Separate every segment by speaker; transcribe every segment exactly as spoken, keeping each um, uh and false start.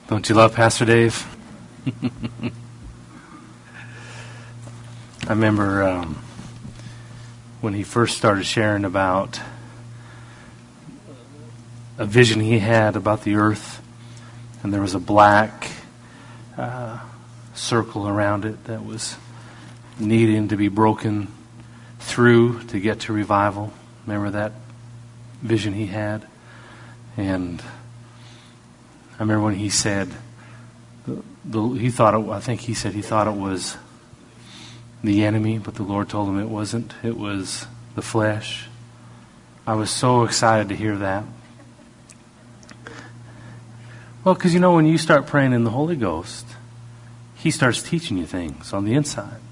Speaker 1: Don't you love Pastor Dave? I remember um, when he first started sharing about a vision he had about the earth, and there was a black uh, circle around it that was needing to be broken through to get to revival. Remember that vision he had? And I remember when he said, the, the, he thought it, I think he said he thought it was the enemy, but the Lord told him it wasn't. It was the flesh. I was so excited to hear that. Well, because you know, when you start praying in the Holy Ghost, He starts teaching you things on the inside.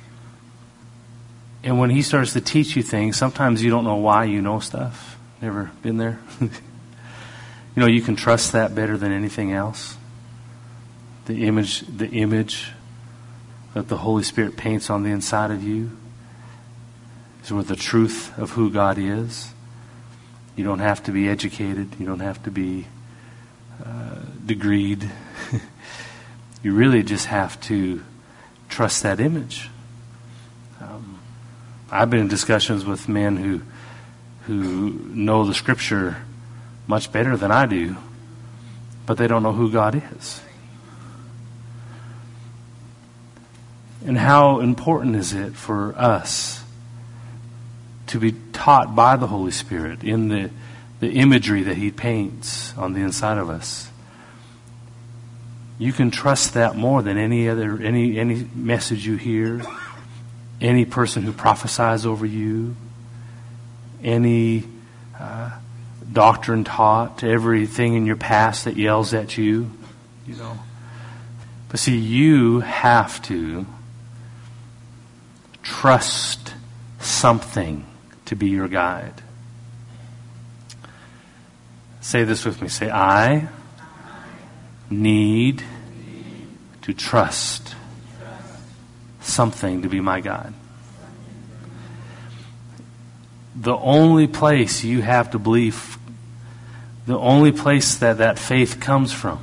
Speaker 1: And when He starts to teach you things, sometimes you don't know why you know stuff. Never been there? You know, you can trust that better than anything else. The image, the image that the Holy Spirit paints on the inside of you is with the truth of who God is. You don't have to be educated. You don't have to be uh, degreed. You really just have to trust that image. Um, I've been in discussions with men who who know the Scripture much better than I do, but they don't know who God is. And how important is it for us to be taught by the Holy Spirit in the, the imagery that He paints on the inside of us? You can trust that more than any other any any message you hear, any person who prophesies over you, any uh, doctrine taught, everything in your past that yells at you, you know. But see, you have to trust something to be your guide. Say this with me. Say, I need to trust something to be my guide. The only place you have to believe, the only place that that faith comes from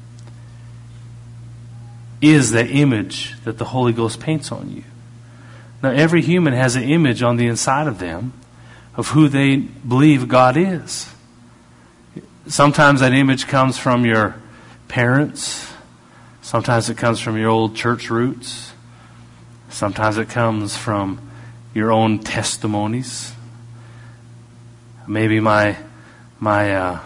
Speaker 1: is the image that the Holy Ghost paints on you. Now, every human has an image on the inside of them of who they believe God is. Sometimes that image comes from your parents. Sometimes it comes from your old church roots. Sometimes it comes from your own testimonies. Maybe my my uh,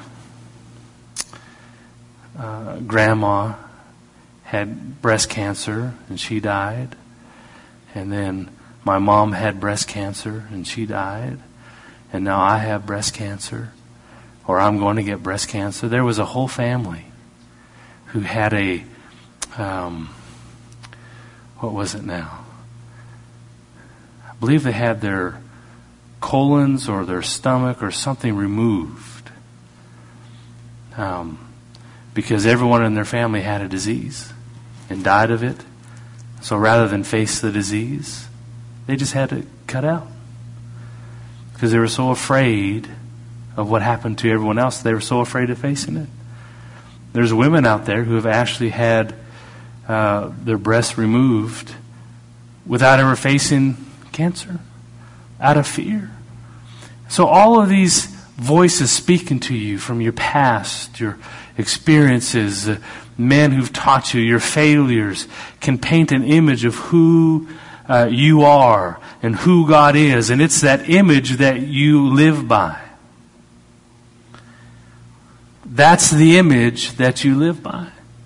Speaker 1: uh, grandma had breast cancer and she died. And then my mom had breast cancer and she died. And now I have breast cancer, or I'm going to get breast cancer. There was a whole family who had a, um, what was it now? I believe they had their colons or their stomach or something removed. Um, because everyone in their family had a disease and died of it. So rather than face the disease, they just had to cut out. Because they were so afraid of what happened to everyone else, they were so afraid of facing it. There's women out there who have actually had uh, their breasts removed without ever facing cancer, out of fear. So all of these voices speaking to you from your past, your experiences, uh, men who've taught you, your failures, can paint an image of who uh, you are and who God is. And it's that image that you live by. That's the image that you live by.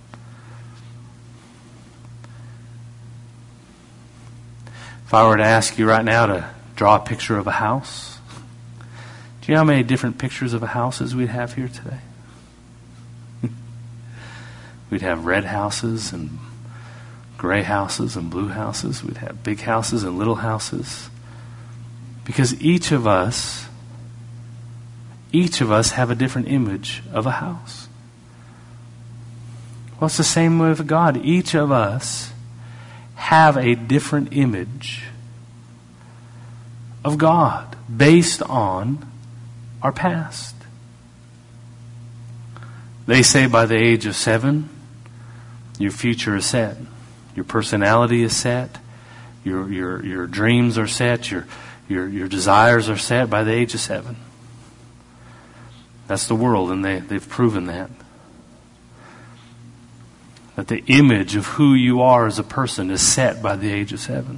Speaker 1: If I were to ask you right now to draw a picture of a house, do you know how many different pictures of a houses we'd have here today? We'd have red houses and gray houses and blue houses. We'd have big houses and little houses. Because each of us, each of us have a different image of a house. Well, it's the same way with God. Each of us have a different image of God based on our past. They say by the age of seven, Your future is set. Your personality is set. Your your your dreams are set. Your your your desires are set by the age of seven. That's the world, and they, they've proven that. That the image of who you are as a person is set by the age of seven.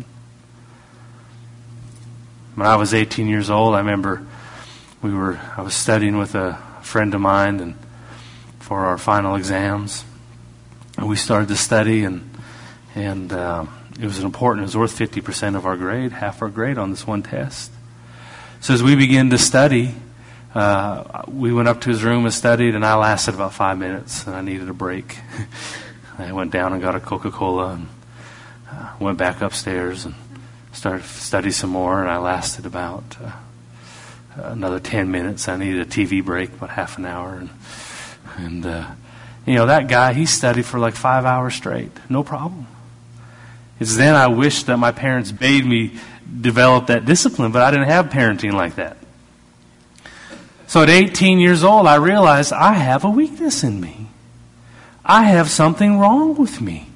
Speaker 1: When I was eighteen years old, I remember we were I was studying with a friend of mine and for our final exams. And we started to study, and and uh, it was important. It was worth fifty percent of our grade, half our grade on this one test. So as we began to study, uh, we went up to his room and studied, and I lasted about five minutes, and I needed a break. I went down and got a Coca-Cola and uh, went back upstairs and started to study some more, and I lasted about uh, another ten minutes. I needed a T V break, about half an hour, and and uh, you know, that guy, he studied for like five hours straight, no problem. It's then I wish that my parents bade me develop that discipline, but I didn't have parenting like that. So at eighteen years old, I realized I have a weakness in me. I have something wrong with me.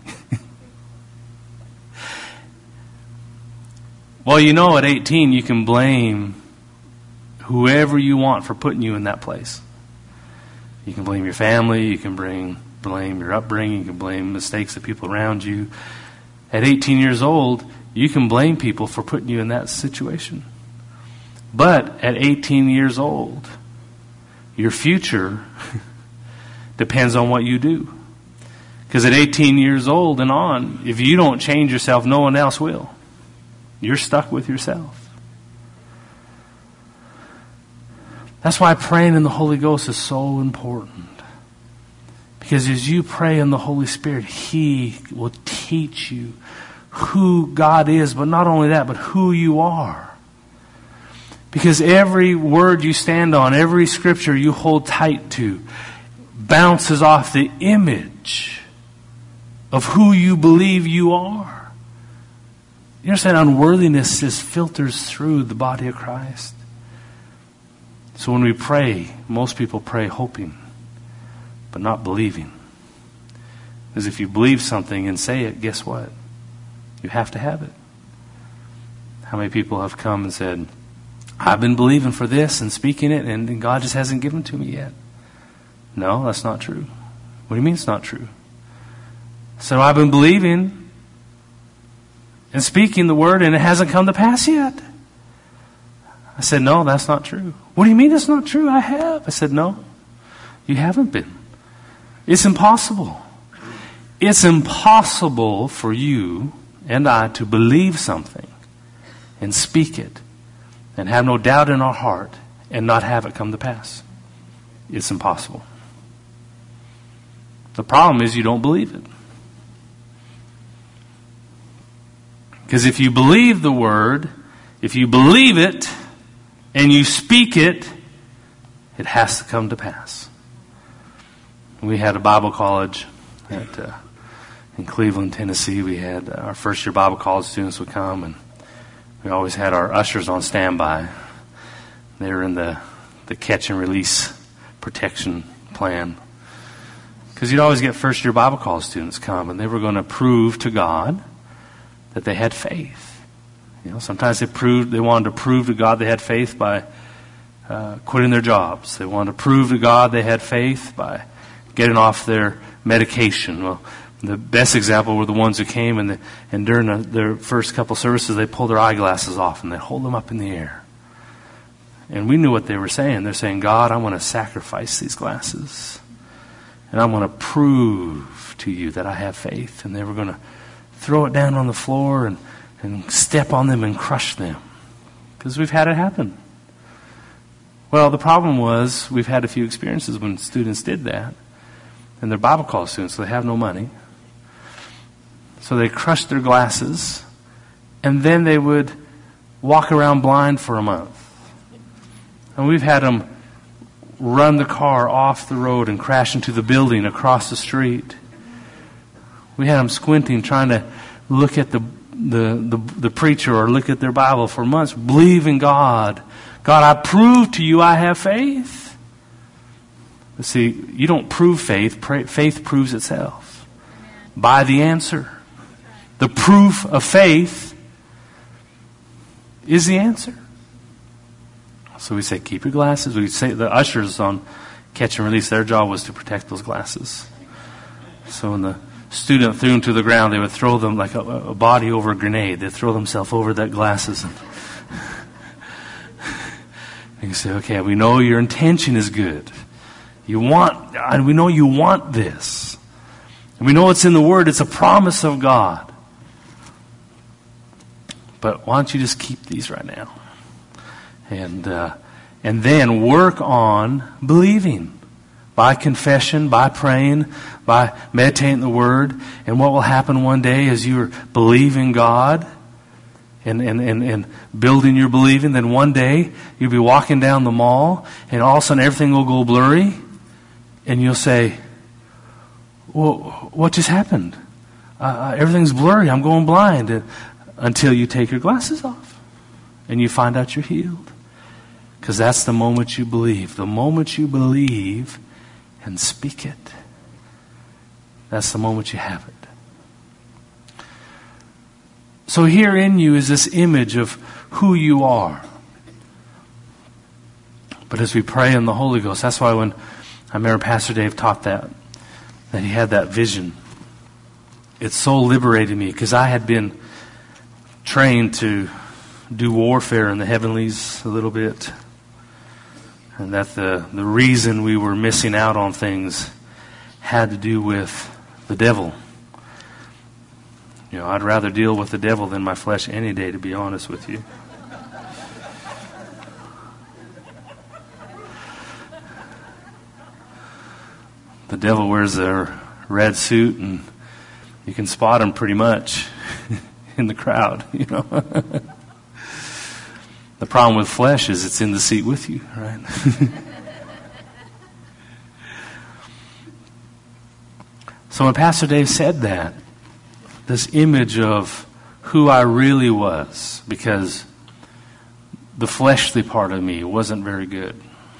Speaker 1: Well, you know, at eighteen, you can blame whoever you want for putting you in that place. You can blame your family, you can bring, blame your upbringing, you can blame mistakes of people around you. At eighteen years old, you can blame people for putting you in that situation. But at eighteen years old, your future depends on what you do. Because at eighteen years old and on, if you don't change yourself, no one else will. You're stuck with yourself. That's why praying in the Holy Ghost is so important. Because as you pray in the Holy Spirit, He will teach you who God is, but not only that, but who you are. Because every word you stand on, every scripture you hold tight to, bounces off the image of who you believe you are. You understand, unworthiness just filters through the body of Christ. So when we pray, most people pray hoping, but not believing. Because if you believe something and say it, guess what? You have to have it. How many people have come and said, I've been believing for this and speaking it, and God just hasn't given it to me yet? No, that's not true. What do you mean it's not true? So I've been believing and speaking the word, and it hasn't come to pass yet. I said, no, that's not true. What do you mean it's not true? I have. I said, no, you haven't been. It's impossible. It's impossible for you and I to believe something and speak it and have no doubt in our heart and not have it come to pass. It's impossible. The problem is you don't believe it. Because if you believe the word, if you believe it and you speak it, it has to come to pass. We had a Bible college at, uh, in Cleveland, Tennessee. We had uh, our first year Bible college students would come, and we always had our ushers on standby. They were in the, the catch and release protection plan. Because you'd always get first year Bible college students come, and they were going to prove to God that they had faith. You know, sometimes they proved they wanted to prove to God they had faith by uh, quitting their jobs. They wanted to prove to God they had faith by getting off their medication. Well, the best example were the ones who came and, the, and during the, their first couple services, they pulled their eyeglasses off and they hold them up in the air. And we knew what they were saying. They're saying, God, I want to sacrifice these glasses. And I want to prove to you that I have faith. And they were going to throw it down on the floor and, and step on them and crush them. Because we've had it happen. Well, the problem was we've had a few experiences when students did that. And they're Bible college students, so they have no money. So they crushed their glasses. And then they would walk around blind for a month. And we've had them run the car off the road and crash into the building across the street. We had them squinting, trying to look at the, the, the, the preacher or look at their Bible for months. Believe in God. God, I prove to you I have faith. But see, you don't prove faith. Pray, faith proves itself. by the answer. The proof of faith is the answer. So we say, keep your glasses. We say the ushers on Catch and Release, their job was to protect those glasses. So when the student threw them to the ground, they would throw them like a, a body over a grenade. They'd throw themselves over that glasses. And you say, okay, we know your intention is good. You want, and we know you want this. And we know it's in the Word. It's a promise of God. But why don't you just keep these right now? And uh, and then work on believing. By confession, by praying, by meditating the Word. And what will happen one day is you're believing God and, and, and, and building your believing. Then one day you'll be walking down the mall and all of a sudden everything will go blurry. And you'll say, well, what just happened? Uh, everything's blurry. I'm going blind. And, until you take your glasses off and you find out you're healed. Because that's the moment you believe. The moment you believe and speak it, that's the moment you have it. So here in you is this image of who you are. But as we pray in the Holy Ghost, that's why when I remember Pastor Dave taught that, that he had that vision. It so liberated me because I had been trained to do warfare in the heavenlies a little bit. And that the, the reason we were missing out on things had to do with the devil. You know, I'd rather deal with the devil than my flesh any day, to be honest with you. The devil wears a red suit and you can spot him pretty much in the crowd, you know. The problem with flesh is it's in the seat with you, right? So when Pastor Dave said that, this image of who I really was, because the fleshly part of me wasn't very good.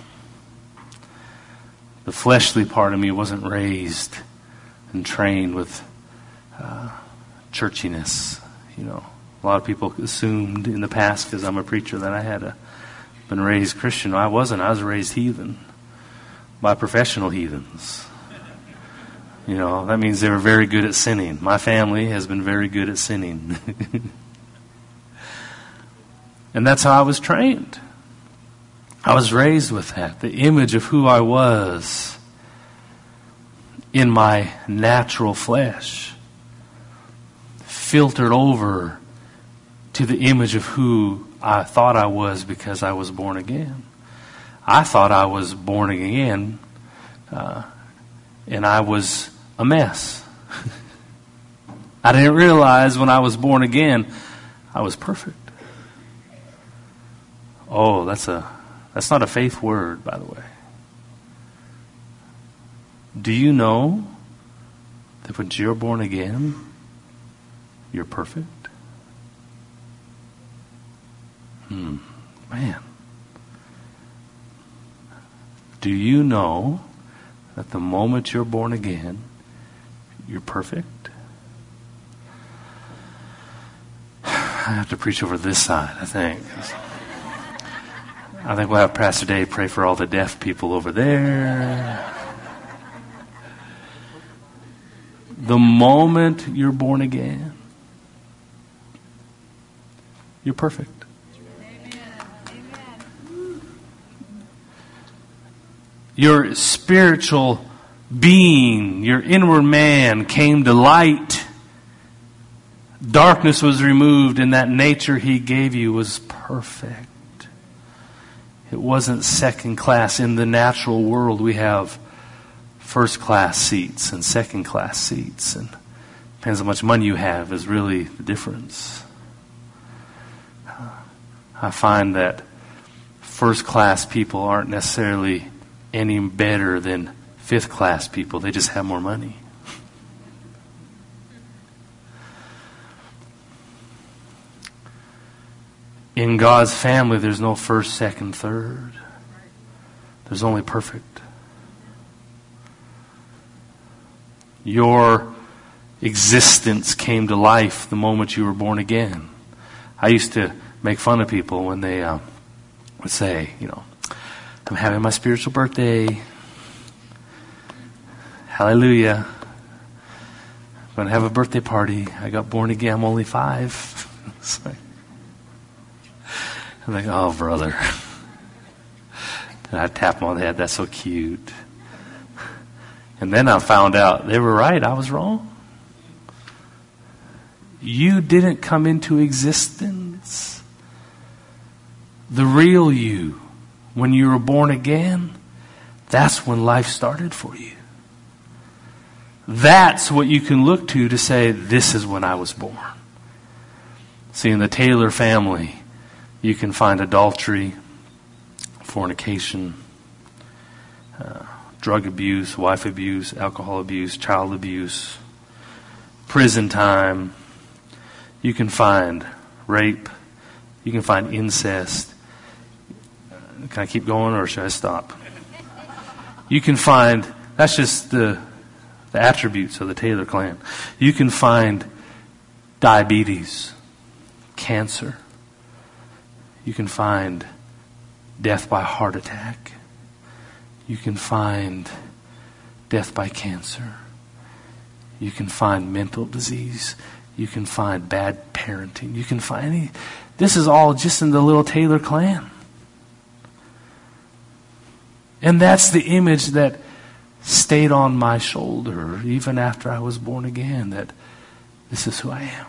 Speaker 1: The fleshly part of me wasn't raised and trained with uh, churchiness, you know. A lot of people assumed in the past, because I'm a preacher, that I had a, been raised Christian. I wasn't. I was raised heathen by professional heathens. You know, that means they were very good at sinning. My family has been very good at sinning. And that's how I was trained. I was raised with that. The image of who I was in my natural flesh filtered over to the image of who I thought I was because I was born again. I thought I was born again, uh, and I was a mess. I didn't realize when I was born again, I was perfect. Oh, that's a that's not a faith word, by the way. Do you know that when you're born again, you're perfect? Hmm, man. Do you know that the moment you're born again, you're perfect? I have to preach over this side, I think. I think we'll have Pastor Dave pray for all the deaf people over there. The moment you're born again, you're perfect. Your spiritual being, your inward man came to light. Darkness was removed, and that nature He gave you was perfect. It wasn't second class. In the natural world, we have first class seats and second class seats. And depends how much money you have is really the difference. I find that first class people aren't necessarily any better than fifth class people. They just have more money. In God's family, there's no first, second, third. There's only perfect. Your existence came to life the moment you were born again. I used to make fun of people when they uh, would say, you know, I'm having my spiritual birthday. Hallelujah. I'm going to have a birthday party. I got born again. I'm only five. Like, I'm like, oh, brother. And I tap them on the head. That's so cute. And then I found out they were right. I was wrong. You didn't come into existence. The real you, when you were born again, that's when life started for you. That's what you can look to to say, this is when I was born. See, in the Taylor family, you can find adultery, fornication, uh, drug abuse, wife abuse, alcohol abuse, child abuse, prison time. You can find rape. You can find incest. Can I keep going or should I stop? You can find, that's just the, the attributes of the Taylor clan. You can find diabetes, cancer. You can find death by heart attack. You can find death by cancer. You can find mental disease. You can find bad parenting. You can find any. This is all just in the little Taylor clan. And that's the image that stayed on my shoulder even after I was born again, that this is who I am.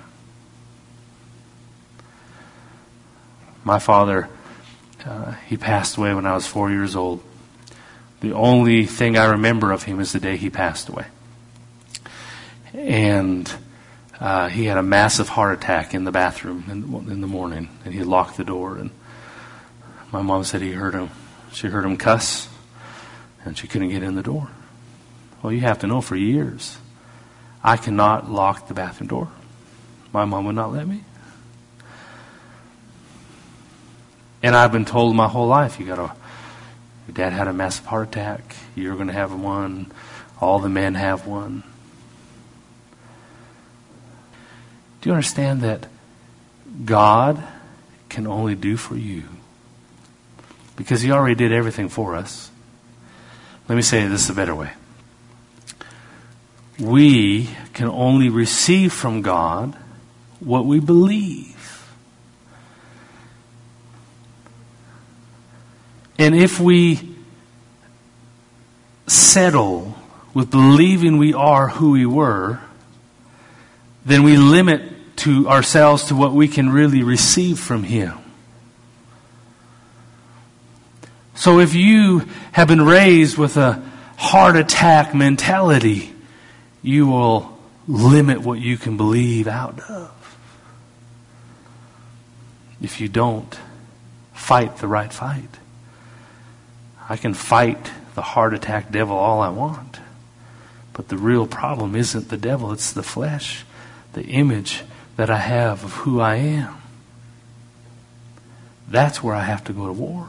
Speaker 1: My father, uh, he passed away when I was four years old. The only thing I remember of him is the day he passed away. And uh, he had a massive heart attack in the bathroom in, in the morning, and he locked the door. And my mom said he heard him. She heard him cuss, and she couldn't get in the door. Well, you have to know, for years, I cannot lock the bathroom door. My mom would not let me. And I've been told my whole life, you gotta, your dad had a massive heart attack, you're going to have one, all the men have one. Do you understand that God can only do for you? Because He already did everything for us. Let me say this a better way. We can only receive from God what we believe. And if we settle with believing we are who we were, then we limit to ourselves to what we can really receive from Him. So if you have been raised with a heart attack mentality, you will limit what you can believe out of. If you don't fight the right fight. I can fight the heart attack devil all I want. But the real problem isn't the devil, it's the flesh, the image that I have of who I am. That's where I have to go to war.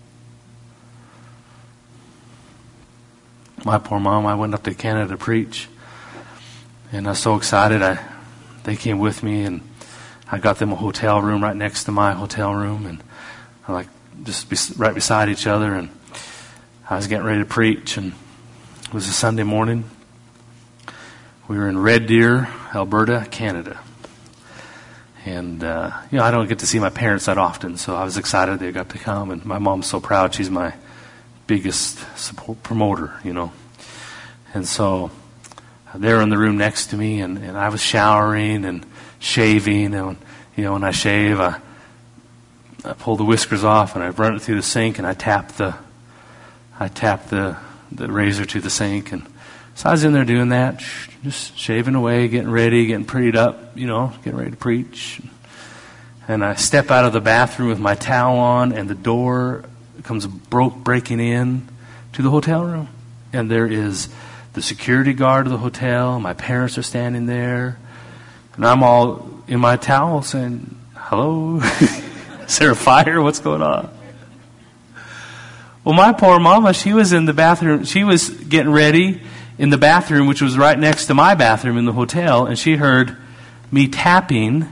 Speaker 1: My poor mom, I went up to Canada to preach. And I was so excited. I, they came with me, and I got them a hotel room right next to my hotel room. And I like just be, right beside each other. And I was getting ready to preach, and it was a Sunday morning. We were in Red Deer, Alberta, Canada. And, uh, you know, I don't get to see my parents that often, so I was excited they got to come. And my mom's so proud. She's my biggest support promoter, you know. And so they were in the room next to me, and, and I was showering and shaving. And, you know, when I shave, I, I pull the whiskers off, and I run it through the sink, and I tap the I tapped the, the razor to the sink. And so I was in there doing that, just shaving away, getting ready, getting prettied up, you know, getting ready to preach. And I step out of the bathroom with my towel on, and the door comes broke breaking in to the hotel room. And there is the security guard of the hotel. My parents are standing there. And I'm all in my towel saying, hello? Is there a fire? What's going on? Well, my poor mama, she was in the bathroom. She was getting ready, in the bathroom, which was right next to my bathroom in the hotel, and she heard me tapping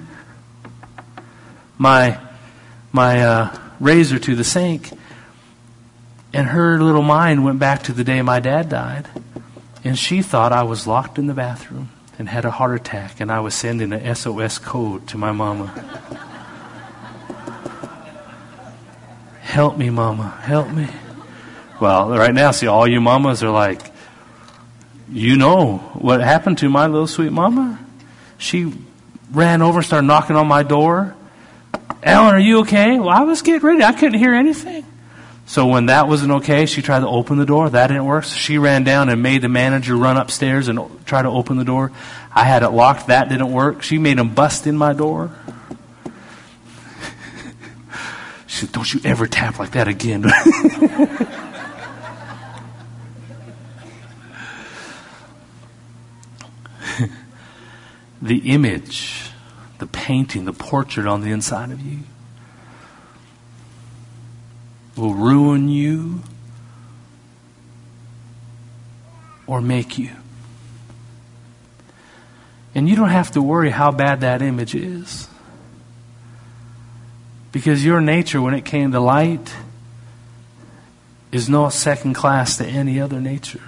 Speaker 1: my my uh, razor to the sink, and her little mind went back to the day my dad died, and she thought I was locked in the bathroom and had a heart attack, and I was sending an S O S code to my mama. Help me, mama, help me. Well, right now, see, all you mamas are like, you know what happened to my little sweet mama? She ran over, started knocking on my door. Ellen, are you okay? Well, I was getting ready. I couldn't hear anything. So when that wasn't okay, she tried to open the door. That didn't work. So she ran down and made the manager run upstairs and try to open the door. I had it locked. That didn't work. She made him bust in my door. She said, don't you ever tap like that again. The image, the painting, the portrait on the inside of you will ruin you or make you. And you don't have to worry how bad that image is. Because your nature, when it came to light, is no second class to any other nature.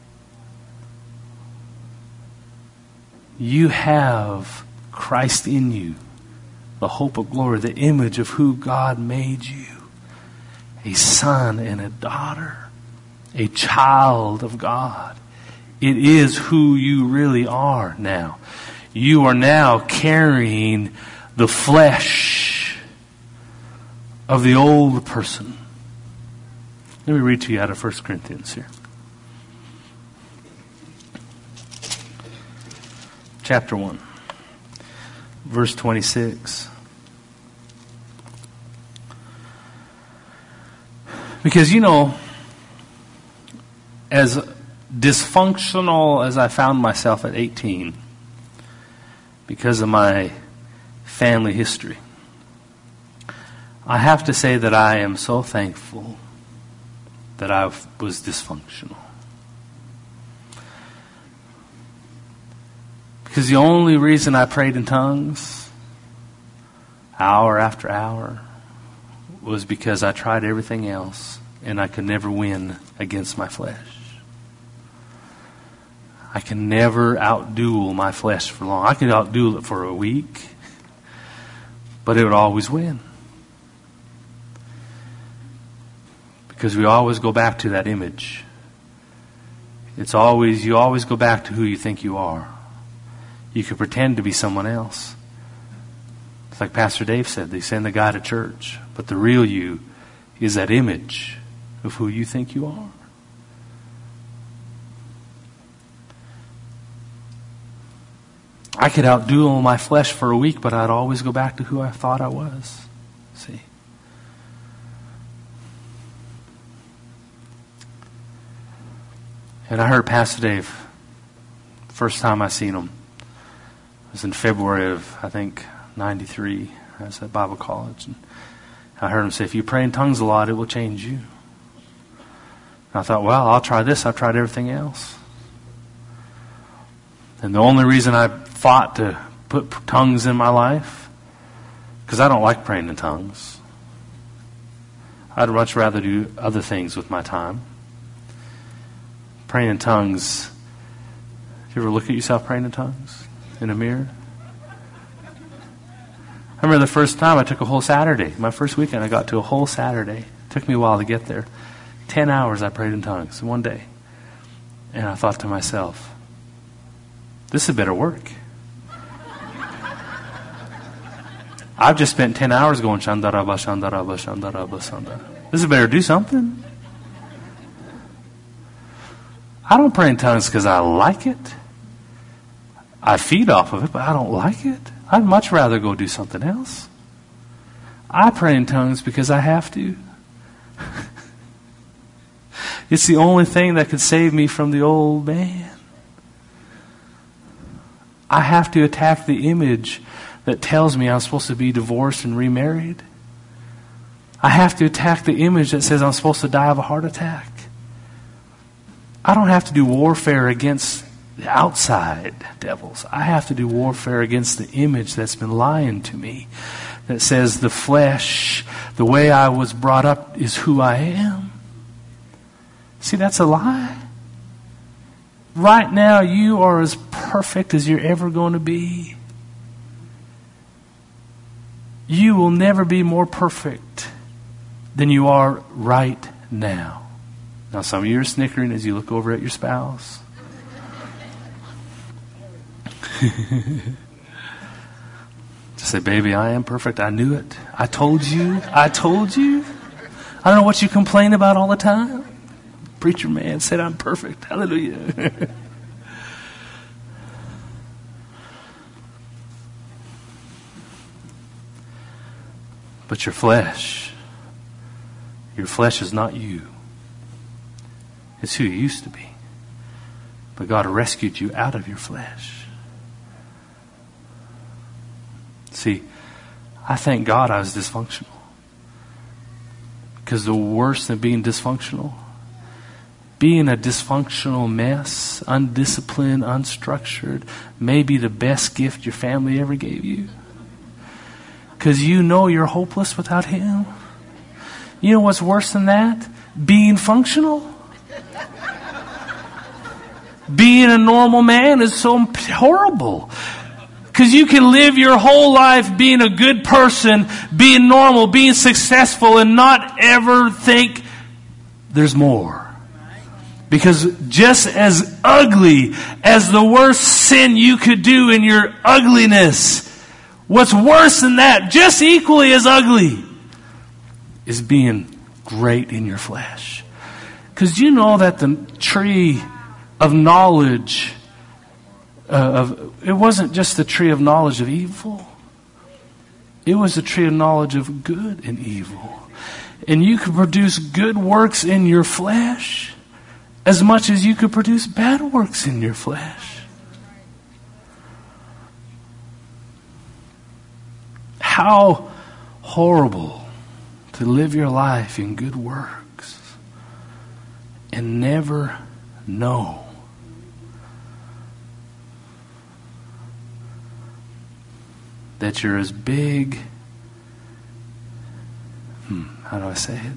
Speaker 1: You have Christ in you, the hope of glory, the image of who God made you. A son and a daughter, a child of God. It is who you really are now. You are now carrying the flesh of the old person. Let me read to you out of First Corinthians here. Chapter one, verse twenty-six. Because, you know, as dysfunctional as I found myself at eighteen, because of my family history, I have to say that I am so thankful that I was dysfunctional. Because the only reason I prayed in tongues, hour after hour, was because I tried everything else and I could never win against my flesh. I can never outduel my flesh for long. I could outduel it for a week, but it would always win. Because we always go back to that image. It's always, you always go back to who you think you are. You could pretend to be someone else. It's like Pastor Dave said, they send the guy to church, but the real you is that image of who you think you are. I could outduel my flesh for a week, but I'd always go back to who I thought I was. See? And I heard Pastor Dave, first time I seen him, it was in February of, I think, ninety-three. I was at Bible college. And I heard him say, if you pray in tongues a lot, it will change you. And I thought, well, I'll try this. I've tried everything else. And the only reason I fought to put tongues in my life, because I don't like praying in tongues. I'd much rather do other things with my time. Praying in tongues. You ever look at yourself praying in tongues in a mirror? I remember the first time I took a whole Saturday. My first weekend I got to a whole Saturday. It took me a while to get there. Ten hours I prayed in tongues in one day. And I thought to myself, this had better work. I've just spent ten hours going Shandaraba, Shandaraba, Shandaraba, Shandaraba. This had better do something. I don't pray in tongues because I like it. I feed off of it, but I don't like it. I'd much rather go do something else. I pray in tongues because I have to. It's the only thing that could save me from the old man. I have to attack the image that tells me I'm supposed to be divorced and remarried. I have to attack the image that says I'm supposed to die of a heart attack. I don't have to do warfare against the outside devils. I have to do warfare against the image that's been lying to me, that says the flesh, the way I was brought up, is who I am. See, that's a lie. Right now, you are as perfect as you're ever going to be. You will never be more perfect than you are right now. Now, some of you are snickering as you look over at your spouse. Just say, baby, I am perfect. I knew it. I told you. I told you. I don't know what you complain about all the time. Preacher man said I'm perfect. Hallelujah. But your flesh, your flesh is not you. It's who you used to be. But God rescued you out of your flesh. See, I thank God I was dysfunctional. Because the worse than being dysfunctional, being a dysfunctional mess, undisciplined, unstructured, may be the best gift your family ever gave you. Because you know you're hopeless without Him. You know what's worse than that? Being functional. Being a normal man is so horrible. Because you can live your whole life being a good person, being normal, being successful, and not ever think there's more. Because just as ugly as the worst sin you could do in your ugliness, what's worse than that, just equally as ugly, is being great in your flesh. Because you know that the tree of knowledge uh, of it wasn't just the tree of knowledge of evil. It was the tree of knowledge of good and evil. And you could produce good works in your flesh as much as you could produce bad works in your flesh. How horrible to live your life in good works and never know that you're as big, hmm, how do I say it?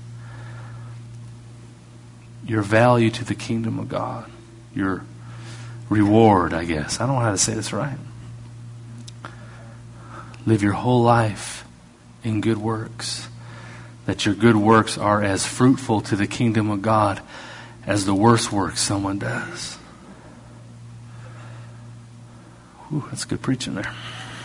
Speaker 1: Your value to the kingdom of God. Your reward, I guess. I don't know how to say this right. Live your whole life in good works. That your good works are as fruitful to the kingdom of God as the worst works someone does. Whew, that's good preaching there.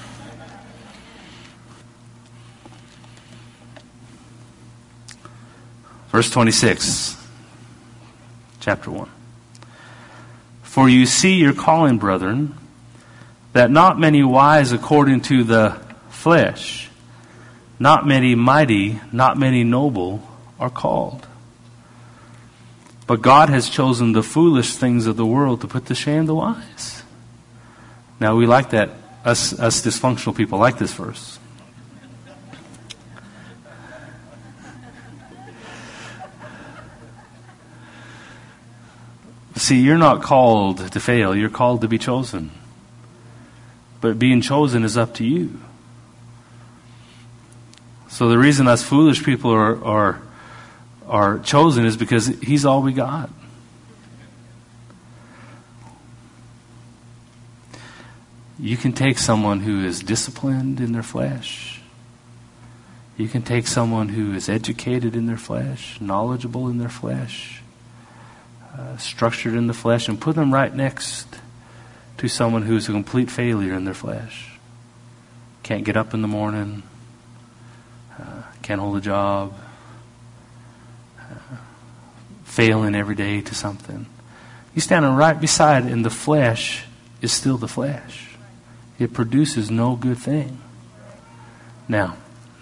Speaker 1: Verse twenty-six, chapter one. For you see your calling, brethren, that not many wise according to the flesh, not many mighty, not many noble are called. But God has chosen the foolish things of the world to put to shame the wise. Now we like that. Us, us dysfunctional people like this verse. See, you're not called to fail. You're called to be chosen. But being chosen is up to you. So the reason us foolish people are are, are chosen is because He's all we got. You can take someone who is disciplined in their flesh. You can take someone who is educated in their flesh, knowledgeable in their flesh, Uh, structured in the flesh, and put them right next to someone who's a complete failure in their flesh. Can't get up in the morning, uh, can't hold a job, uh, failing every day to something. You standing right beside it, and the flesh is still the flesh. It produces no good thing. Now,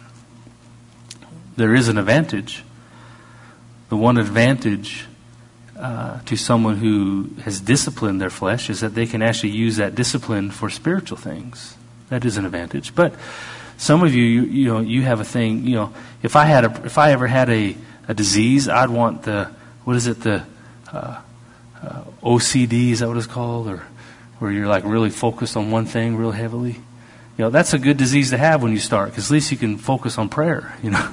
Speaker 1: there is an advantage. The one advantage Uh, to someone who has disciplined their flesh is that they can actually use that discipline for spiritual things. That is an advantage. But some of you, you, you know, you have a thing. You know, if I had a, if I ever had a, a disease, I'd want the what is it the uh, uh, O C D, is that what it's called? Or where you're like really focused on one thing real heavily. You know, that's a good disease to have when you start, because at least you can focus on prayer, you know.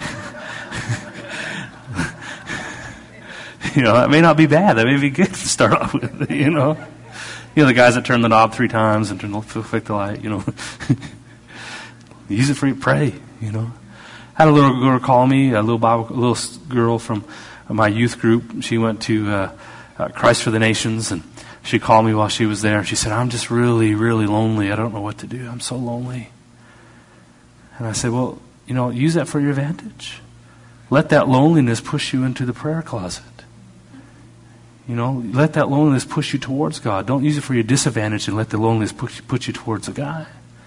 Speaker 1: You know, that may not be bad. That may be good to start off with, you know. You know, the guys that turn the knob three times and turn the, flick the light, you know. Use it for your pray, you know. I had a little girl call me, a little Bible, a little girl from my youth group. She went to uh, uh, Christ for the Nations, and she called me while she was there. And she said, I'm just really, really lonely. I don't know what to do. I'm so lonely. And I said, well, you know, use that for your advantage. Let that loneliness push you into the prayer closet. You know, let that loneliness push you towards God. Don't use it for your disadvantage and let the loneliness push, put you towards a guy.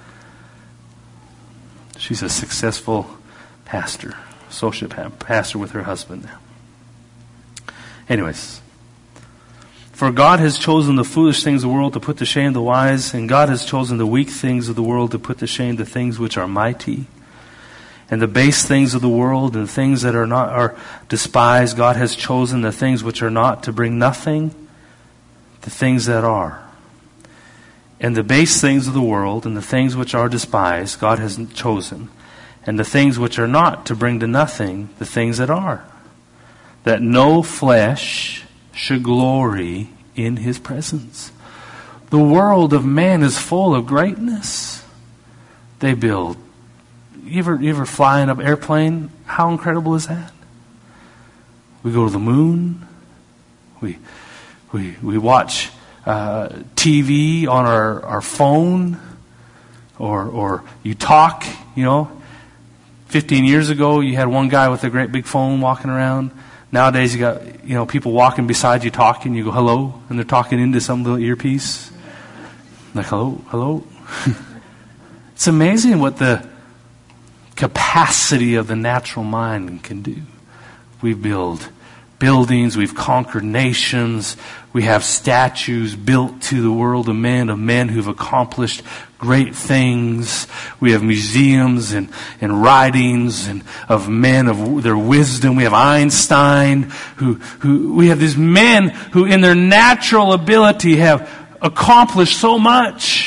Speaker 1: She's a successful pastor, associate pastor with her husband now. Anyways, for God has chosen the foolish things of the world to put to shame the wise, and God has chosen the weak things of the world to put to shame the things which are mighty. And the base things of the world and the things that are not are despised, God has chosen the things which are not to bring nothing, the things that are. And the base things of the world and the things which are despised, God has chosen. And the things which are not to bring to nothing, the things that are. That no flesh should glory in His presence. The world of man is full of greatness. They build. You ever, you ever fly in an airplane? How incredible is that? We go to the moon. We we we watch uh, T V on our, our phone, or or you talk. You know, fifteen years ago you had one guy with a great big phone walking around. Nowadays you got you know people walking beside you talking. You go hello, and they're talking into some little earpiece. Like hello, hello. It's amazing what the capacity of the natural mind can do. We build buildings, we've conquered nations, we have statues built to the world of men, of men who've accomplished great things. We have museums and, and writings and of men of their wisdom. We have Einstein, who, who we have these men who in their natural ability have accomplished so much.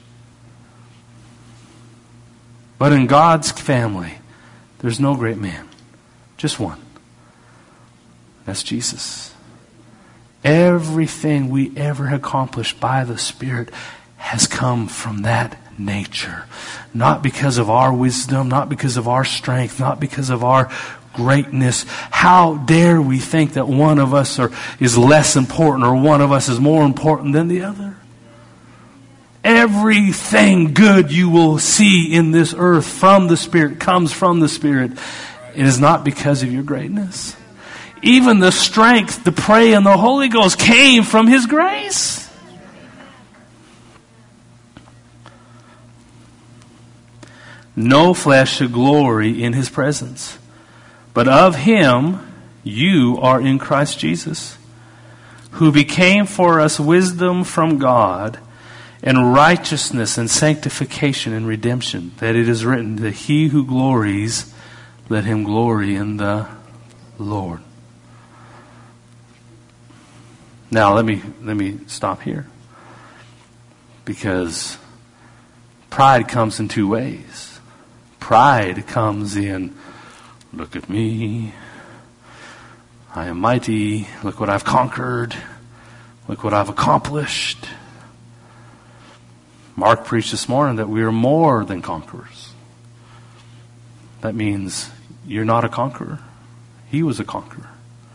Speaker 1: But in God's family, there's no great man. Just one. That's Jesus. Everything we ever accomplished by the Spirit has come from that nature. Not because of our wisdom, not because of our strength, not because of our greatness. How dare we think that one of us are, is less important or one of us is more important than the other? Everything good you will see in this earth from the Spirit comes from the Spirit. It is not because of your greatness. Even the strength to pray in the Holy Ghost came from His grace. No flesh should glory in His presence, but of Him you are in Christ Jesus, who became for us wisdom from God, and righteousness and sanctification and redemption, that it is written that he who glories, let him glory in the Lord. Now let me let me stop here, because pride comes in two ways. Pride comes in, look at me, I am mighty, look what I've conquered, look what I've accomplished. Mark preached this morning that we are more than conquerors. That means you're not a conqueror. He was a conqueror.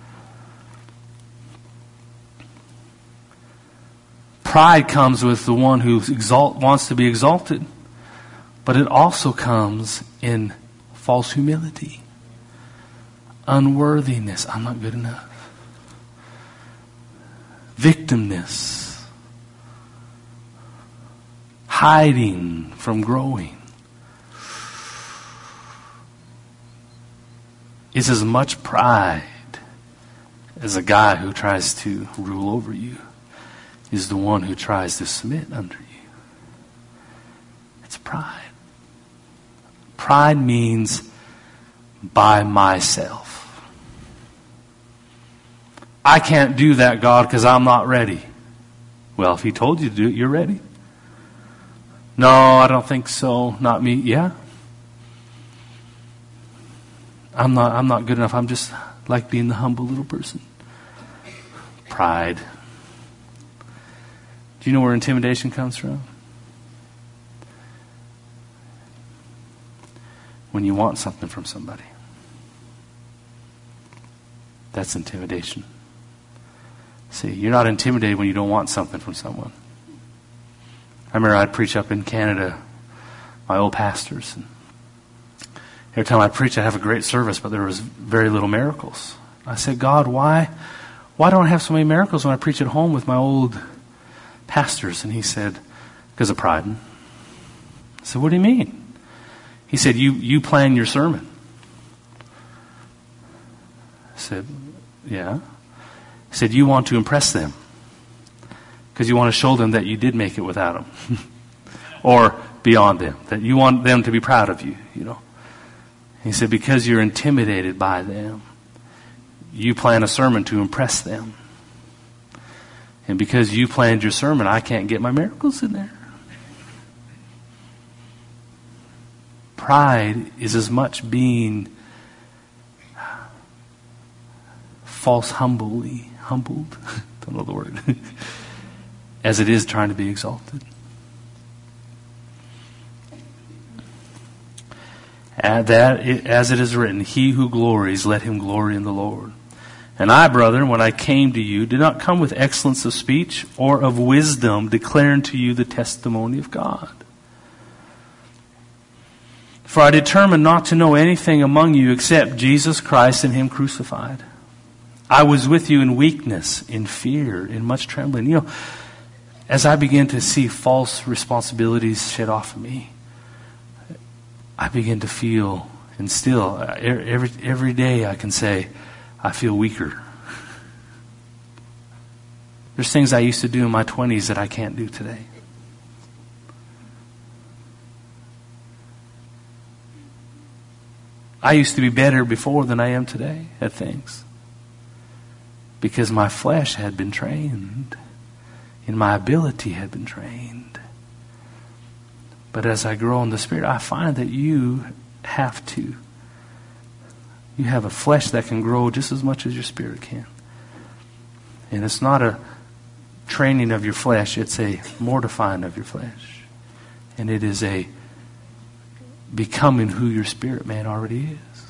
Speaker 1: Pride comes with the one who exalt, wants to be exalted, but it also comes in false humility, unworthiness. I'm not good enough. Victimness. Hiding from growing. It's as much pride as a guy who tries to rule over you is the one who tries to submit under you. It's pride. Pride means by myself. I can't do that, God, because I'm not ready. Well, if he told you to do it, you're ready. No, I don't think so. Not me. Yeah. I'm not I'm not good enough. I'm just like being the humble little person. Pride. Do you know where intimidation comes from? When you want something from somebody. That's intimidation. See, you're not intimidated when you don't want something from someone. I remember I'd preach up in Canada, my old pastors. And every time I preach, I'd have a great service, but there was very little miracles. I said, God, why, why don't I have so many miracles when I preach at home with my old pastors? And he said, because of pride. I said, what do you mean? He said, you, you plan your sermon. I said, yeah. He said, you want to impress them because you want to show them that you did make it without them or beyond them, that you want them to be proud of you, you know. He said, because you're intimidated by them, you plan a sermon to impress them. And because you planned your sermon, I can't get my miracles in there. Pride is as much being false humbly, humbled, don't know the word, as it is trying to be exalted. And that, as it is written, he who glories, let him glory in the Lord. And I, brethren, when I came to you, did not come with excellence of speech or of wisdom, declaring to you the testimony of God. For I determined not to know anything among you except Jesus Christ and him crucified. I was with you in weakness, in fear, in much trembling. You know, as I began to see false responsibilities shed off of me, I began to feel, and still, every every day I can say, I feel weaker. There's things I used to do in my twenties that I can't do today. I used to be better before than I am today at things. Because my flesh had been trained. And my ability had been trained. But as I grow in the Spirit, I find that you have to. You have a flesh that can grow just as much as your spirit can. And it's not a training of your flesh. It's a mortifying of your flesh. And it is a becoming who your spirit man already is.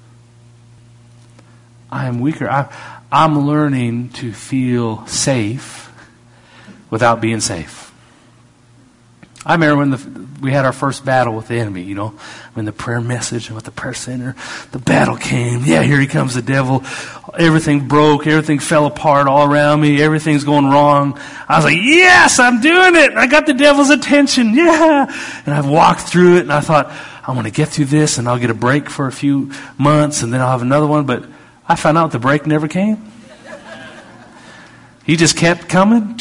Speaker 1: I am weaker. I, I'm learning to feel safe without being safe. I remember when the, we had our first battle with the enemy, you know, when the prayer message and with the prayer center, the battle came. Yeah, here he comes, the devil. Everything broke. Everything fell apart all around me. Everything's going wrong. I was like, yes, I'm doing it. I got the devil's attention. Yeah. And I've walked through it and I thought, I want to get through this and I'll get a break for a few months and then I'll have another one. But I found out the break never came. He just kept coming.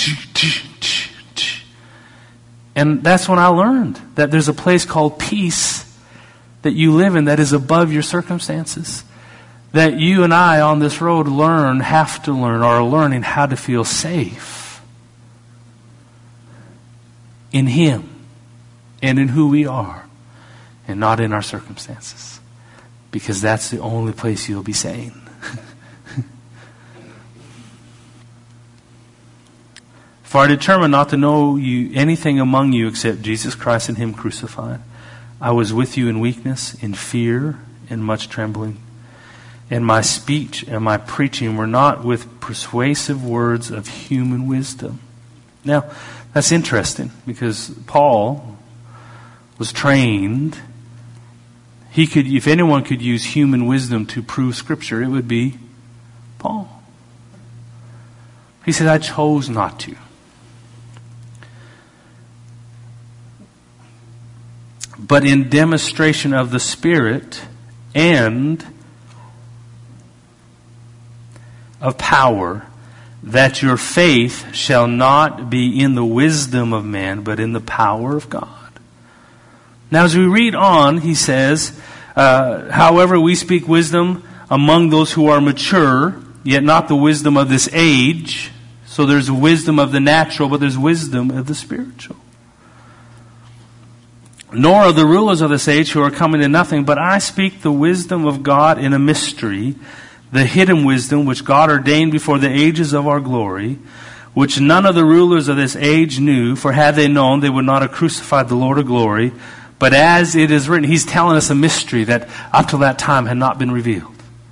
Speaker 1: And that's when I learned that there's a place called peace that you live in that is above your circumstances. That you and I on this road learn, have to learn, or are learning how to feel safe in Him and in who we are and not in our circumstances. Because that's the only place you'll be sane. For I determined not to know you anything among you except Jesus Christ and Him crucified. I was with you in weakness, in fear, and much trembling. And my speech and my preaching were not with persuasive words of human wisdom. Now, that's interesting because Paul was trained. He could, if anyone could use human wisdom to prove Scripture, it would be Paul. He said, I chose not to. But in demonstration of the Spirit and of power, that your faith shall not be in the wisdom of man, but in the power of God. Now as we read on, he says, uh, however we speak wisdom among those who are mature, yet not the wisdom of this age. So there's wisdom of the natural, but there's wisdom of the spiritual. Nor are the rulers of this age who are coming to nothing, but I speak the wisdom of God in a mystery, the hidden wisdom which God ordained before the ages of our glory, which none of the rulers of this age knew, for had they known, they would not have crucified the Lord of glory. But as it is written, he's telling us a mystery that up to that time had not been revealed.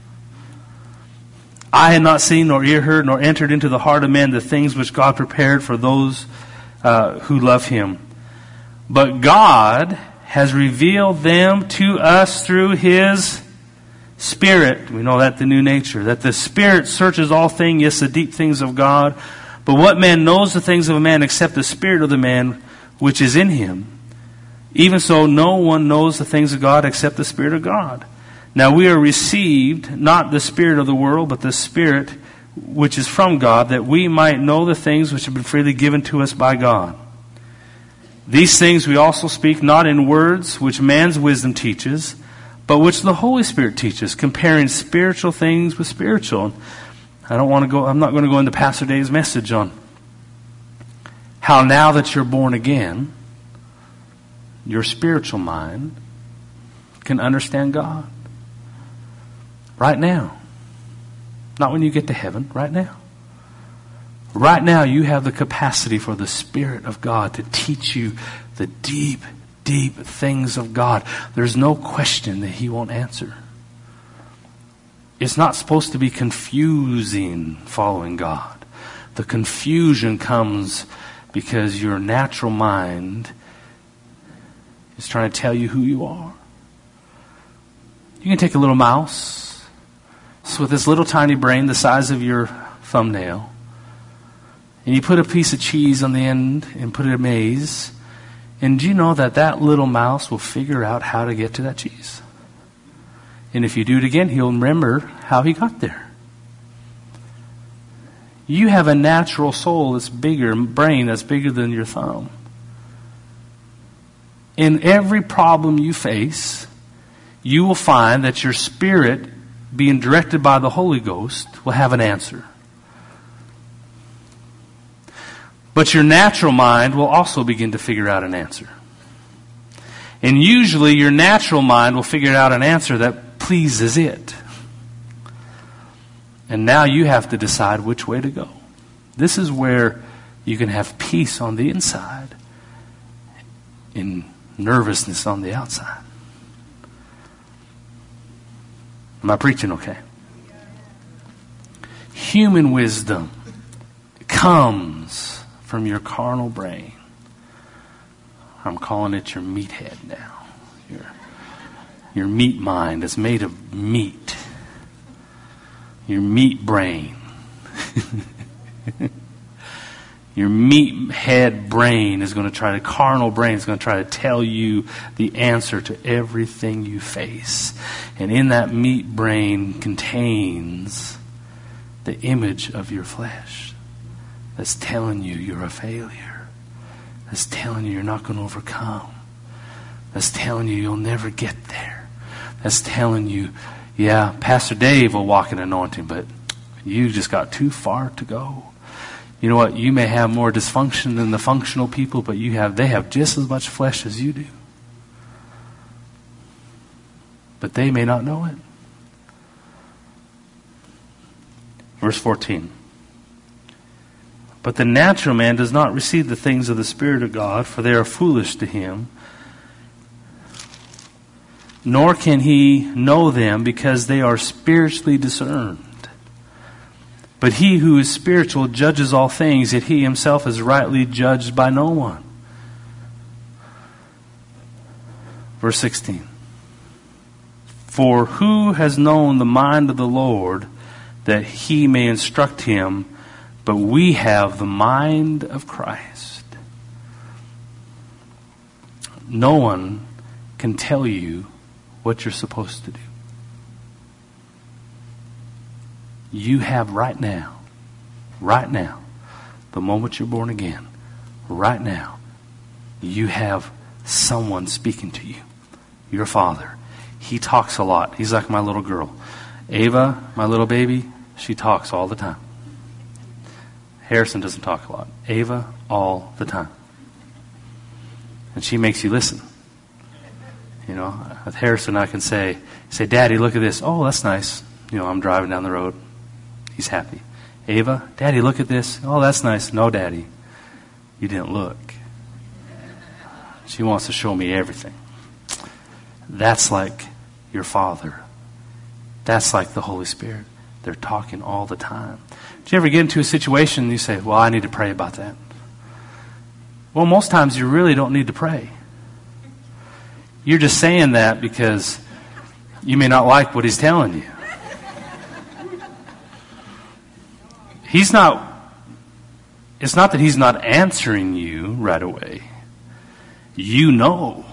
Speaker 1: I had not seen, nor ear heard, nor entered into the heart of man the things which God prepared for those uh, who love him. But God has revealed them to us through his Spirit. We know that the new nature. That the Spirit searches all things, yes, the deep things of God. But what man knows the things of a man except the spirit of the man which is in him? Even so, no one knows the things of God except the Spirit of God. Now we are received not the spirit of the world, but the Spirit which is from God, that we might know the things which have been freely given to us by God. These things we also speak not in words which man's wisdom teaches, but which the Holy Spirit teaches, comparing spiritual things with spiritual. I don't want to go, I'm not going to go into Pastor Dave's message on how now that you're born again, your spiritual mind can understand God. Right now. Not when you get to heaven, right now. Right now you have the capacity for the Spirit of God to teach you the deep, deep things of God. There's no question that he won't answer. It's not supposed to be confusing following God. The confusion comes because your natural mind is trying to tell you who you are. You can take a little mouse so with this little tiny brain the size of your thumbnail, and you put a piece of cheese on the end and put it in a maze, and do you know that that little mouse will figure out how to get to that cheese? And if you do it again, he'll remember how he got there. You have a natural soul that's bigger, brain that's bigger than your thumb. In every problem you face, you will find that your spirit, being directed by the Holy Ghost, will have an answer. But your natural mind will also begin to figure out an answer. And usually your natural mind will figure out an answer that pleases it. And now you have to decide which way to go. This is where you can have peace on the inside and nervousness on the outside. Am I preaching okay? Human wisdom comes from your carnal brain. I'm calling it your meathead now. Your, your meat mind is made of meat. Your meat brain. Your meat head brain is going to try to, carnal brain is going to try to tell you the answer to everything you face. And in that meat brain contains the image of your flesh that's telling you you're a failure. That's telling you you're not going to overcome. That's telling you you'll never get there. That's telling you, yeah, Pastor Dave will walk in anointing, but you just got too far to go. You know what? You may have more dysfunction than the functional people, but you have they have just as much flesh as you do. But they may not know it. Verse fourteen. But the natural man does not receive the things of the Spirit of God, for they are foolish to him. Nor can he know them, because they are spiritually discerned. But he who is spiritual judges all things, yet he himself is rightly judged by no one. Verse sixteen. For who has known the mind of the Lord, that he may instruct him? But we have the mind of Christ. No one can tell you what you're supposed to do. You have right now, right now, the moment you're born again, right now, you have someone speaking to you. Your Father. He talks a lot. He's like my little girl. Ava, my little baby, She talks all the time. Harrison doesn't talk a lot. Ava, all the time. And she makes you listen. You know, with Harrison, I can say, say, Daddy, look at this. Oh, that's nice. You know, I'm driving down the road. He's happy. Ava, Daddy, look at this. Oh, that's nice. No, Daddy, you didn't look. She wants to show me everything. That's like your Father. That's like the Holy Spirit. They're talking all the time. Did you ever get into a situation and you say, well, I need to pray about that? Well, most times you really don't need to pray. You're just saying that because you may not like what he's telling you. He's not, it's not that he's not answering you right away. You know.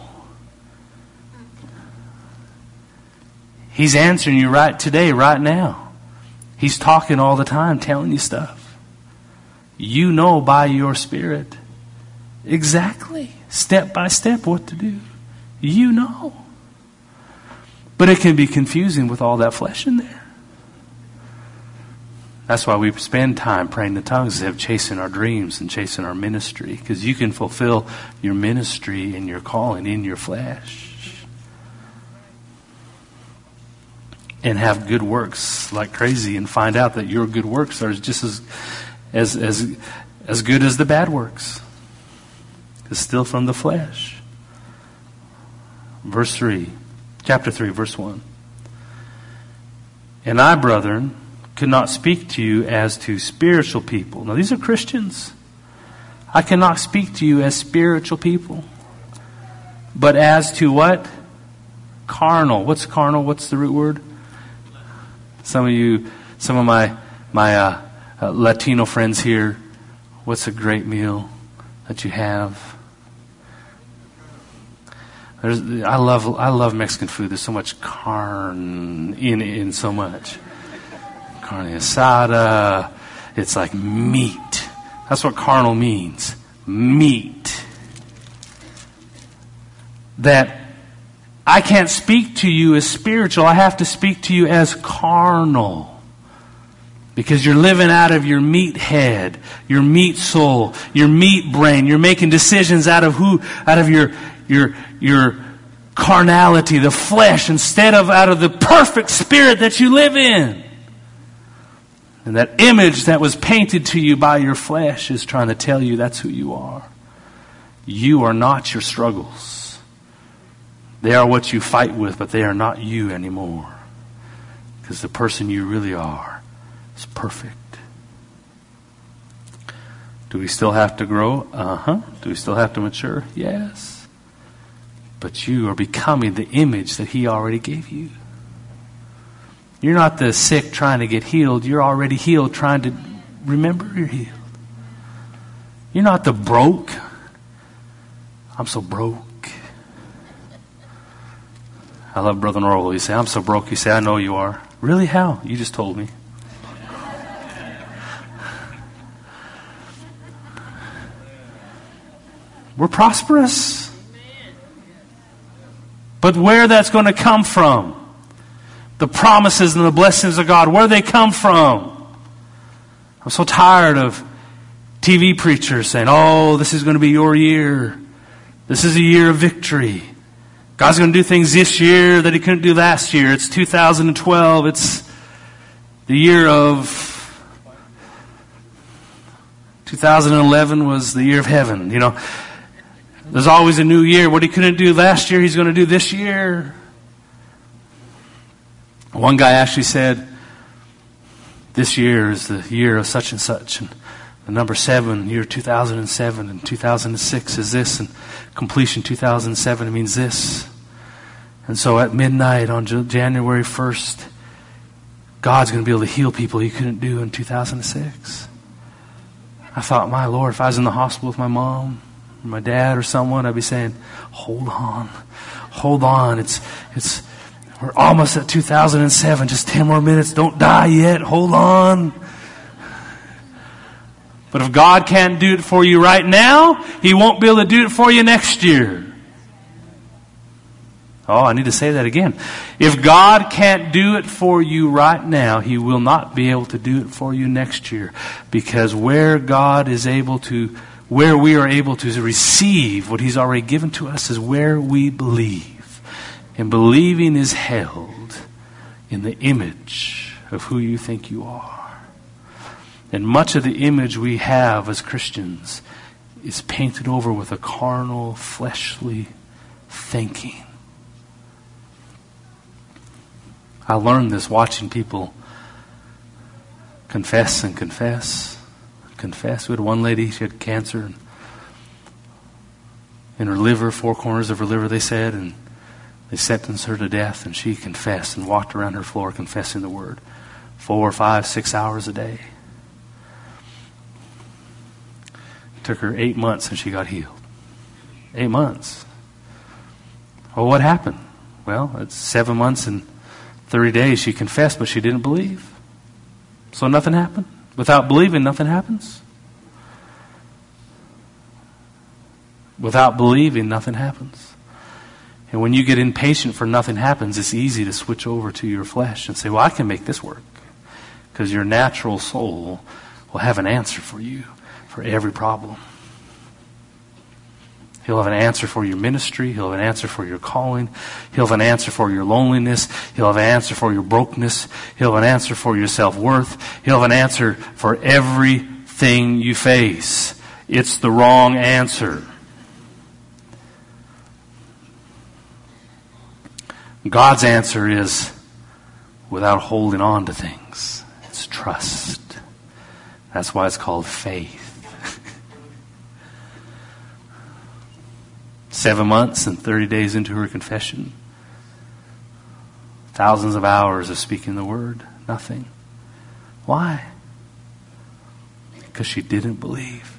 Speaker 1: He's answering you right today, right now. He's talking all the time, telling you stuff. You know by your Spirit exactly, step by step, what to do. You know. But it can be confusing with all that flesh in there. That's why we spend time praying in tongues instead of chasing our dreams and chasing our ministry. Because you can fulfill your ministry and your calling in your flesh. And have good works like crazy and find out that your good works are just as as as, as good as the bad works. It's still from the flesh. Verse three, chapter three, verse one. And I, brethren, could not speak to you as to spiritual people. Now these are Christians. I cannot speak to you as spiritual people. But as to what? Carnal. What's carnal? What's the root word? Some of you, some of my my uh, uh, Latino friends here, what's a great meal that you have? There's, I love I love Mexican food. There's so much carne in in so much. Carne asada. It's like meat. That's what carnal means. Meat. That I can't speak to you as spiritual. I have to speak to you as carnal. Because you're living out of your meat head, your meat soul, your meat brain. You're making decisions out of who, out of your your your carnality, the flesh, instead of out of the perfect spirit that you live in. And that image that was painted to you by your flesh is trying to tell you that's who you are. You are not your struggles. They are what you fight with, but they are not you anymore. Because the person you really are is perfect. Do we still have to grow? Uh-huh. Do we still have to mature? Yes. But you are becoming the image that He already gave you. You're not the sick trying to get healed. You're already healed trying to remember you're healed. You're not the broke. I'm so broke. I love Brother Norwell. He say, I'm so broke. You say, I know you are. Really? How? You just told me. We're prosperous. But where that's going to come from, the promises and the blessings of God, where they come from. I'm so tired of T V preachers saying, oh, this is going to be your year. This is a year of victory. God's going to do things this year that He couldn't do last year. It's two thousand twelve. It's the year of... two thousand eleven was the year of heaven. You know, there's always a new year. What He couldn't do last year, He's going to do this year. One guy actually said, this year is the year of such and such. And the number seven, year two thousand seven, and two thousand six is this, and completion two thousand seven means this. And so at midnight on January first, God's going to be able to heal people He couldn't do in two thousand six. I thought, my Lord, if I was in the hospital with my mom, or my dad, or someone, I'd be saying, hold on, hold on, it's, it's, we're almost at two thousand seven, just ten more minutes, don't die yet, hold on. But if God can't do it for you right now, He won't be able to do it for you next year. Oh, I need to say that again. If God can't do it for you right now, He will not be able to do it for you next year. Because where God is able to, where we are able to receive what He's already given to us is where we believe. And believing is held in the image of who you think you are. And much of the image we have as Christians is painted over with a carnal, fleshly thinking. I learned this watching people confess and confess, confess. We had one lady, she had cancer in her liver, four corners of her liver, they said, and they sentenced her to death, and she confessed and walked around her floor confessing the word four, five, six hours a day. It took her eight months and she got healed. Eight months. Well, what happened? Well, it's seven months and thirty days she confessed, but she didn't believe. So nothing happened. Without believing, nothing happens. Without believing, nothing happens. And when you get impatient for nothing happens, it's easy to switch over to your flesh and say, well, I can make this work. Because your natural soul will have an answer for you for every problem. He'll have an answer for your ministry. He'll have an answer for your calling. He'll have an answer for your loneliness. He'll have an answer for your brokenness. He'll have an answer for your self-worth. He'll have an answer for everything you face. It's the wrong answer. God's answer is without holding on to things. It's trust. That's why it's called faith. Seven months and thirty days into her confession. Thousands of hours of speaking the word. Nothing. Why? Because she didn't believe.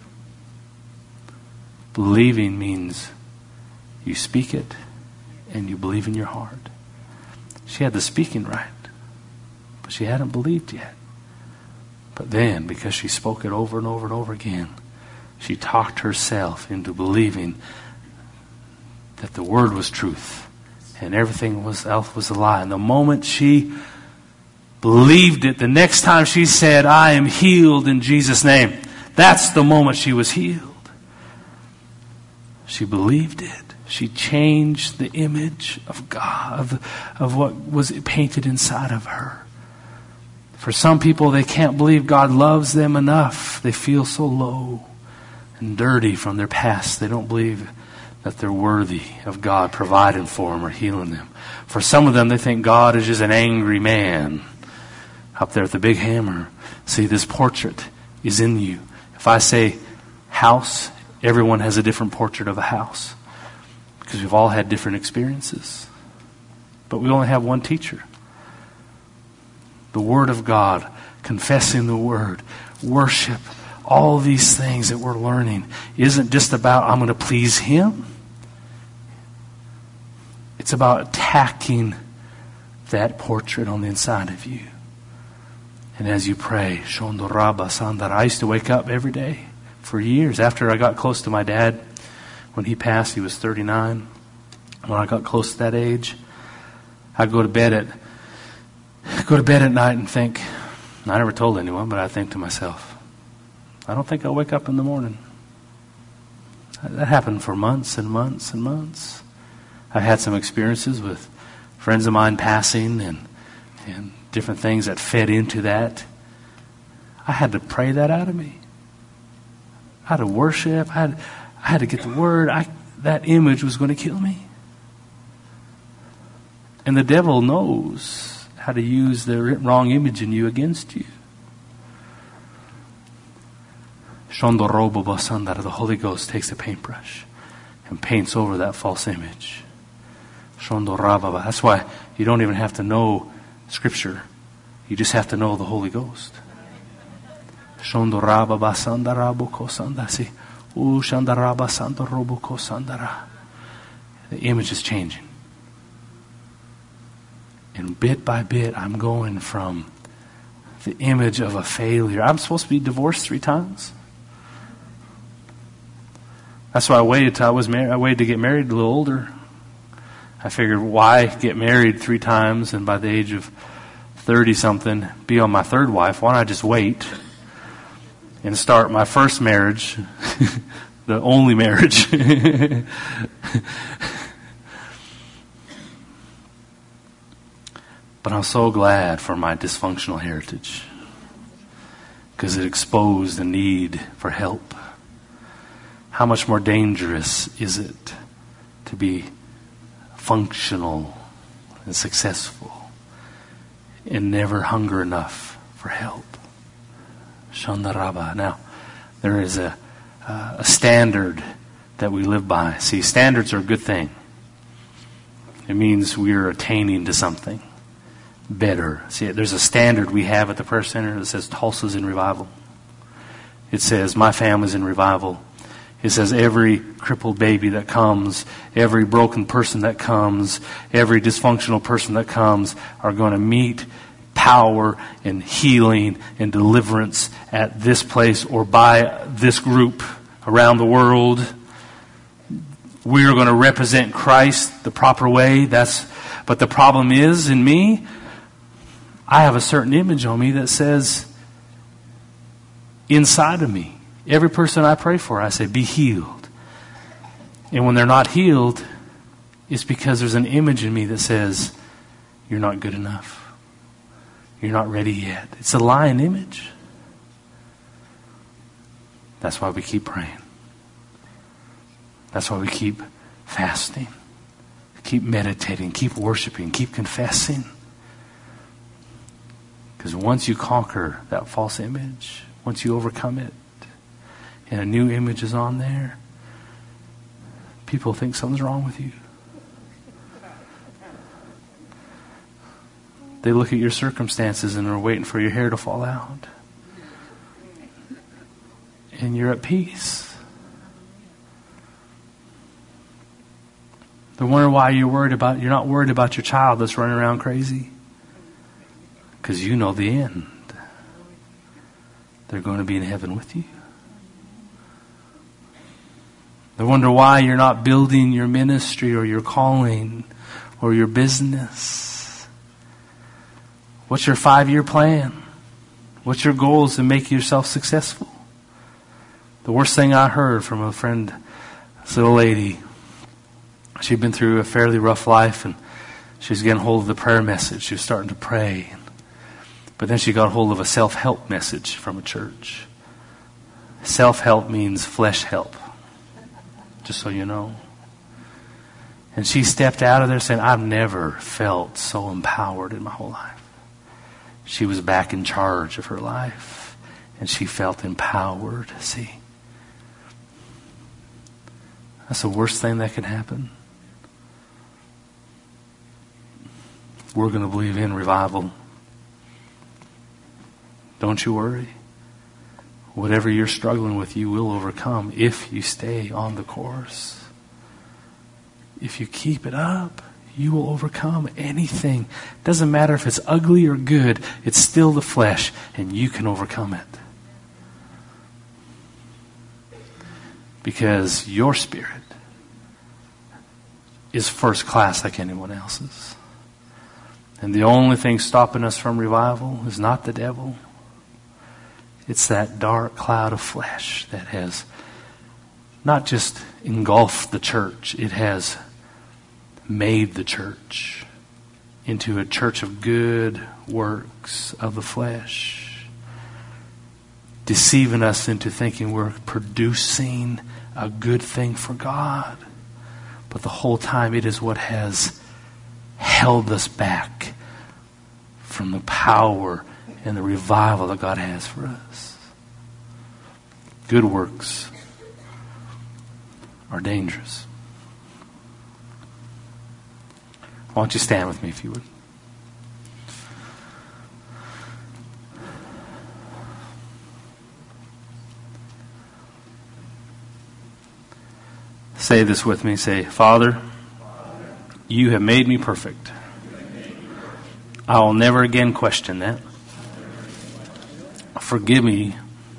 Speaker 1: Believing means you speak it and you believe in your heart. She had the speaking right, but she hadn't believed yet. But then, because she spoke it over and over and over again, she talked herself into believing that the word was truth and everything was else was a lie. And the moment she believed it, the next time she said, I am healed in Jesus' name, that's the moment she was healed. She believed it. She changed the image of God, of, of what was painted inside of her. For some people, they can't believe God loves them enough. They feel so low and dirty from their past. They don't believe that they're worthy of God providing for them or healing them. For some of them, they think God is just an angry man up there with the big hammer. See, this portrait is in you. If I say house, everyone has a different portrait of a house. Because we've all had different experiences. But we only have one teacher. The Word of God, confessing the Word, worship, all these things that we're learning isn't just about I'm going to please Him. It's about attacking that portrait on the inside of you. And as you pray, Shondoraba Sandara, I used to wake up every day for years. After I got close to my dad, when he passed, he was thirty-nine. When I got close to that age, I'd go to bed at go to bed at night and think, I never told anyone, but I think to myself, I don't think I'll wake up in the morning. That happened for months and months and months. I had some experiences with friends of mine passing and and different things that fed into that. I had to pray that out of me. I had to worship. I had, I had to get the word. I, that image was going to kill me. And the devil knows how to use the wrong image in you against you. The Holy Ghost takes a paintbrush and paints over that false image. That's why you don't even have to know Scripture. You just have to know the Holy Ghost. The image is changing. And bit by bit, I'm going from the image of a failure. I'm supposed to be divorced three times. That's why I waited till I was married. I waited to get married a little older. I figured, why get married three times and by the age of thirty-something be on my third wife? Why don't I just wait and start my first marriage, the only marriage? But I'm so glad for my dysfunctional heritage, because it exposed the need for help. How much more dangerous is it to be functional and successful and never hunger enough for help? Shandaraba. Now, there is a, uh, a standard that we live by. See, standards are a good thing. It means we are attaining to something better. See, there's a standard we have at the prayer center that says Tulsa's in revival. It says my family's in revival. It says every crippled baby that comes, every broken person that comes, every dysfunctional person that comes are going to meet power and healing and deliverance at this place or by this group around the world. We are going to represent Christ the proper way. That's, but the problem is, in me, I have a certain image on me that says, inside of me, every person I pray for, I say, be healed. And when they're not healed, it's because there's an image in me that says, you're not good enough. You're not ready yet. It's a lying image. That's why we keep praying. That's why we keep fasting. Keep meditating. Keep worshiping. Keep confessing. Because once you conquer that false image, once you overcome it, and a new image is on there, people think something's wrong with you. They look at your circumstances and are waiting for your hair to fall out. And you're at peace. They wonder why you're worried about, you're not worried about your child that's running around crazy. Because you know the end. They're going to be in heaven with you. They wonder why you're not building your ministry or your calling or your business. What's your five-year plan? What's your goals to make yourself successful? The worst thing I heard from a friend, this little lady, she'd been through a fairly rough life and she was getting hold of the prayer message. She was starting to pray. But then she got hold of a self-help message from a church. Self-help means flesh help. Just so you know. And she stepped out of there saying, I've never felt so empowered in my whole life. She was back in charge of her life. And she felt empowered. See? That's the worst thing that can happen. We're going to believe in revival. Don't you worry. Whatever you're struggling with, you will overcome if you stay on the course. If you keep it up, you will overcome anything. Doesn't matter if it's ugly or good, it's still the flesh, and you can overcome it. Because your spirit is first class like anyone else's. And the only thing stopping us from revival is not the devil. It's that dark cloud of flesh that has not just engulfed the church, it has made the church into a church of good works of the flesh, deceiving us into thinking we're producing a good thing for God. But the whole time it is what has held us back from the power and the revival that God has for us. Good works are dangerous. Why don't you stand with me if you would? Say this with me. Say, Father, you have made me perfect. I will never again question that. Forgive me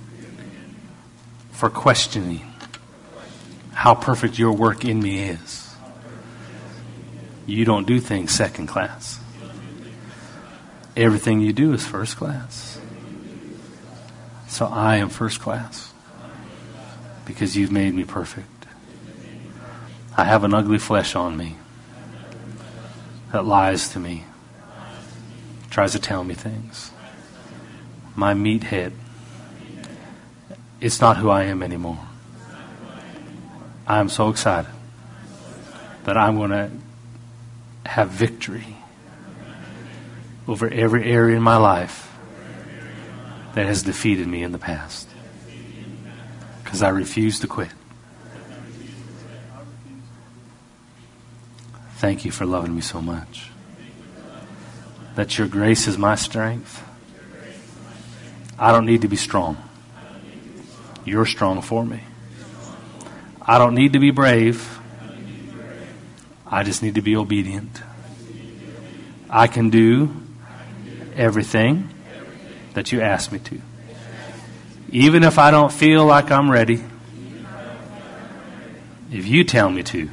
Speaker 1: for questioning how perfect your work in me is. You don't do things second class. Everything you do is first class. So I am first class because you've made me perfect. I have an ugly flesh on me that lies to me, tries to tell me things. My meathead. It's not who I am anymore. I'm so excited that I'm going to have victory over every area in my life that has defeated me in the past. Because I refuse to quit. Thank you for loving me so much. That your grace is my strength. I don't need to be strong. You're strong for me. I don't need to be brave. I just need to be obedient. I can do everything that you ask me to. Even if I don't feel like I'm ready, if you tell me to,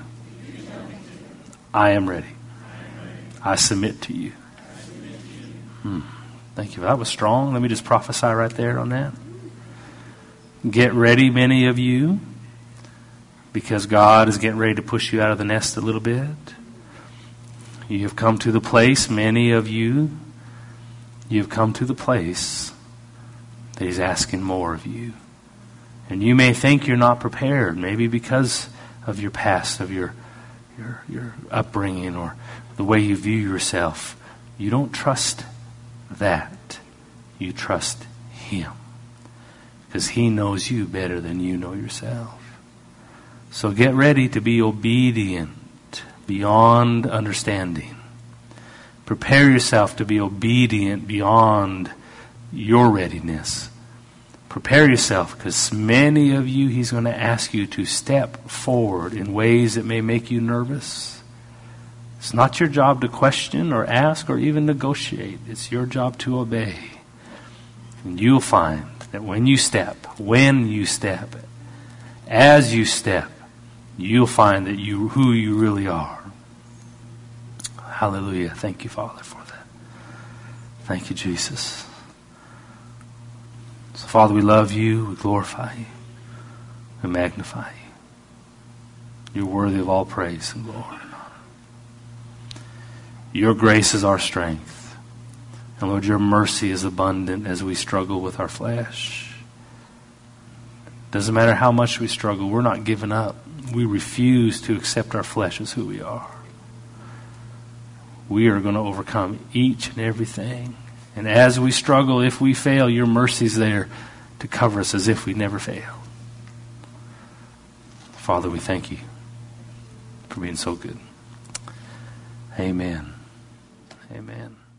Speaker 1: I am ready. I submit to you. Hmm. Thank you. That was strong. Let me just prophesy right there on that. Get ready, many of you, because God is getting ready to push you out of the nest a little bit. You have come to the place, many of you, you have come to the place that He's asking more of you. And you may think you're not prepared, maybe because of your past, of your your your upbringing, or the way you view yourself. You don't trust that. You trust Him. Because He knows you better than you know yourself. So get ready to be obedient beyond understanding. Prepare yourself to be obedient beyond your readiness. Prepare yourself, because many of you, He's going to ask you to step forward in ways that may make you nervous. It's not your job to question or ask or even negotiate. It's your job to obey. And you'll find that when you step, when you step, as you step, you'll find that you who you really are. Hallelujah. Thank you, Father, for that. Thank you, Jesus. So, Father, we love you. We glorify you. We magnify you. You're worthy of all praise and glory and honor. Your grace is our strength. And Lord, your mercy is abundant as we struggle with our flesh. Doesn't matter how much we struggle, we're not giving up. We refuse to accept our flesh as who we are. We are going to overcome each and everything. And as we struggle, if we fail, your mercy's there to cover us as if we never failed. Father, we thank you for being so good. Amen. Amen.